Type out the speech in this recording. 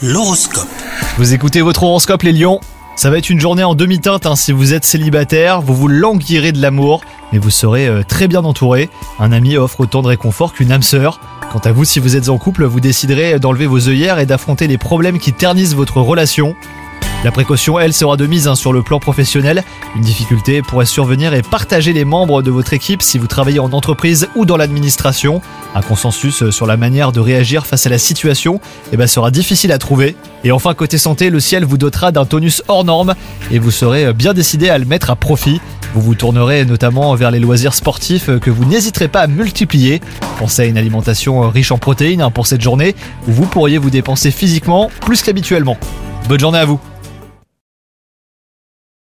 L'horoscope. Vous écoutez votre horoscope les lions. Ça va être une journée en demi-teinte si vous êtes célibataire, vous languirez de l'amour, mais vous serez très bien entouré. Un ami offre autant de réconfort qu'une âme sœur. Quant à vous, si vous êtes en couple, vous déciderez d'enlever vos œillères et d'affronter les problèmes qui ternissent votre relation. La précaution, elle, sera de mise sur le plan professionnel. Une difficulté pourrait survenir et partager les membres de votre équipe si vous travaillez en entreprise ou dans l'administration. Un consensus sur la manière de réagir face à la situation sera difficile à trouver. Et enfin, côté santé, le ciel vous dotera d'un tonus hors norme et vous serez bien décidé à le mettre à profit. Vous vous tournerez notamment vers les loisirs sportifs que vous n'hésiterez pas à multiplier. Pensez à une alimentation riche en protéines pour cette journée où vous pourriez vous dépenser physiquement plus qu'habituellement. Bonne journée à vous!